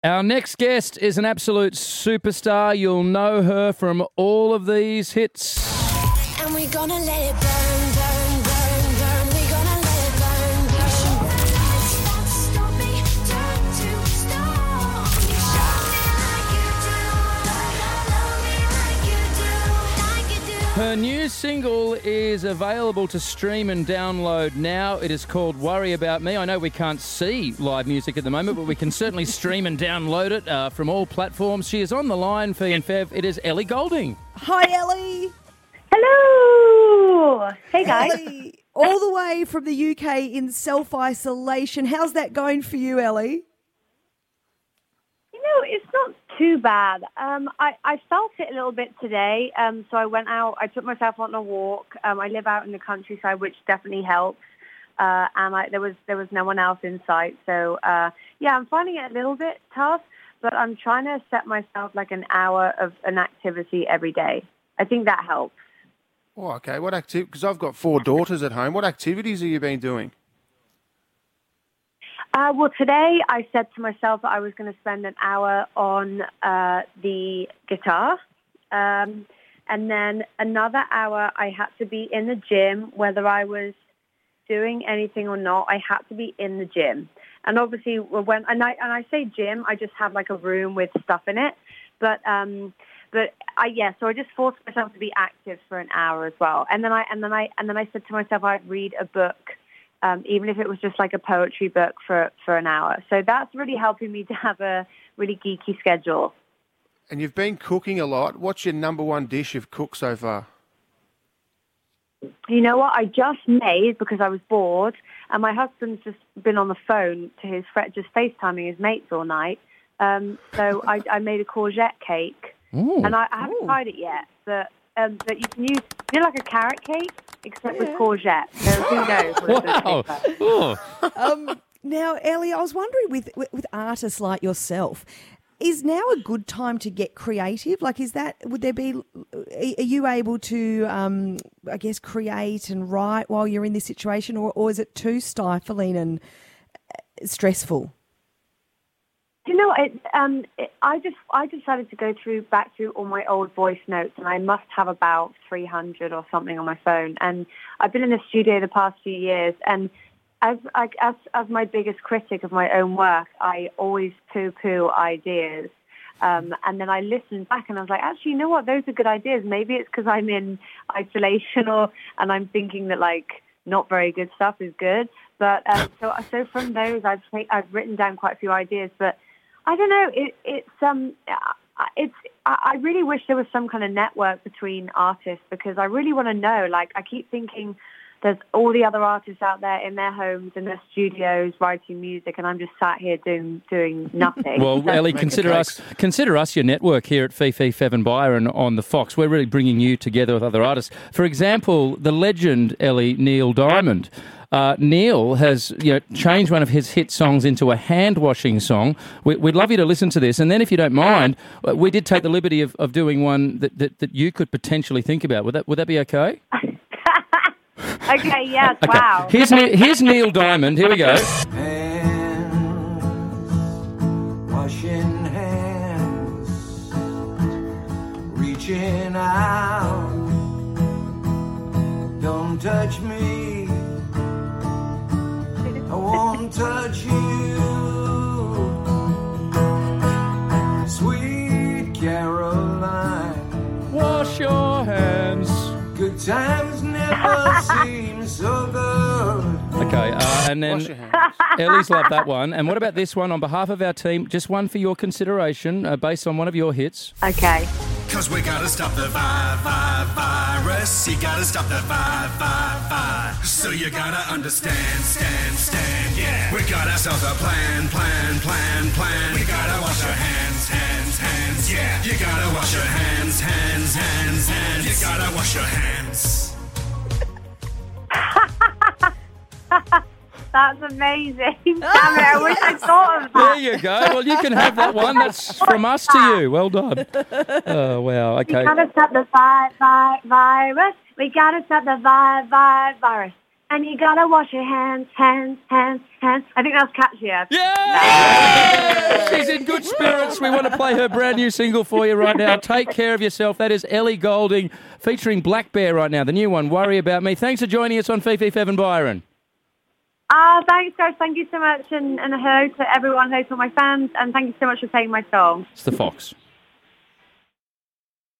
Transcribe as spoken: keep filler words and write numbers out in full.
Our next guest is an absolute superstar. You'll know her from all of these hits. And we're gonna let it burn, burn, burn, burn. We're gonna let it burn, burn. Stop, stop me, try to stop. Show me like you do, love me like you do, like you do. Her new single is available to stream and download now. It is called Worry About Me. I know we can't see live music at the moment, but we can certainly stream and download it uh, from all platforms. She is on the line, Fee and Fev. It is Ellie Goulding. Hi, Ellie. Hello. Hey, guys. Ellie, all the way from the U K in self-isolation. How's that going for you, Ellie? You know, it's not too bad. Um, I, I felt it a little bit today, um, so I went out. I took myself on a walk. Um, I live out in the countryside, which definitely helps. Uh, and I, there was there was no one else in sight. So, uh, yeah, I'm finding it a little bit tough, but I'm trying to set myself like an hour of an activity every day. I think that helps. Oh, okay. What activity? Because I've got four daughters at home. What activities have you been doing? Uh, well, today I said to myself that I was going to spend an hour on uh, the guitar. Um, and then another hour I had to be in the gym, whether I was doing anything or not. I had to be in the gym. And obviously, when and I, and I say gym, I just have like a room with stuff in it. But um, but I yeah, so I just forced myself to be active for an hour as well. And then I and then I and then I said to myself I'd read a book. Um, even if it was just like a poetry book for, for an hour. So that's really helping me to have a really geeky schedule. And you've been cooking a lot. What's your number one dish you've cooked so far? You know what? I just made, because I was bored, and my husband's just been on the phone to his friend, just FaceTiming his mates all night. Um, so I, I made a courgette cake. Ooh. And I, I haven't Ooh. tried it yet, but um, but you can use, you know, like a carrot cake, except yeah. with courgette. So who knows what it's going to taste like. um, now, Ellie, I was wondering with, with with artists like yourself, is now a good time to get creative? Like, is that, would there be, are you able to, um, I guess, create and write while you're in this situation, or, or is it too stifling and stressful? You know, it, um, it, I just I decided to go through back through all my old voice notes, and I must have about three hundred or something on my phone. And I've been in the studio the past few years, and as I, as as my biggest critic of my own work, I always poo-poo ideas. Um, and then I listened back, and I was like, actually, you know what? Those are good ideas. Maybe it's because I'm in isolation, or and I'm thinking that like not very good stuff is good. But um, so so from those, I've I've written down quite a few ideas, but I don't know. It, it's um, it's. I really wish there was some kind of network between artists, because I really want to know. Like, I keep thinking there's all the other artists out there in their homes, in their studios, writing music, and I'm just sat here doing doing nothing. Well, Ellie, consider us consider us your network here at Fifi, Fev and Byron on the Fox. We're really bringing you together with other artists. For example, the legend Ellie, Neil Diamond. Uh, Neil has you know, changed one of his hit songs into a hand-washing song. We, we'd love you to listen to this. And then, if you don't mind, we did take the liberty of, of doing one that, that, that you could potentially think about. Would that would that be okay? Okay, yes, okay. Wow. Here's, Ne- here's Neil Diamond. Here we go. Hands, washing hands, reaching out, don't touch me. I won't touch you, sweet Caroline. Wash your hands. Good times never seem so good. Okay, uh, and then Wash your hands. Ellie's loved that one. And what about this one? On behalf of our team, just one for your consideration, uh, based on one of your hits. Okay. Cause we gotta stop the vi- vi- virus. You gotta stop the vi- vi- vi- So you gotta understand, stand, stand, yeah. We got ourselves a plan, plan, plan, plan. We gotta wash our hands, hands, hands, yeah. You gotta wash your hands, hands, hands, hands. You gotta wash your hands. That's amazing. Damn it, I wish I thought of that. There you go. Well, you can have that one. That's from us to you. Well done. Oh, wow. Okay. We gotta stop the vi- vi- virus. We gotta stop the vi- vi- virus. And you gotta wash your hands, hands, hands, hands. I think that's catchier. Yeah! She's in good spirits. We want to play her brand new single for you right now. Take care of yourself. That is Ellie Goulding featuring Black Bear right now. The new one, Worry About Me. Thanks for joining us on Fifi, Fev and Byron. Ah, thanks, guys. Thank you so much. And, and hello to everyone, hello to all my fans. And thank you so much for playing my song. It's the Fox.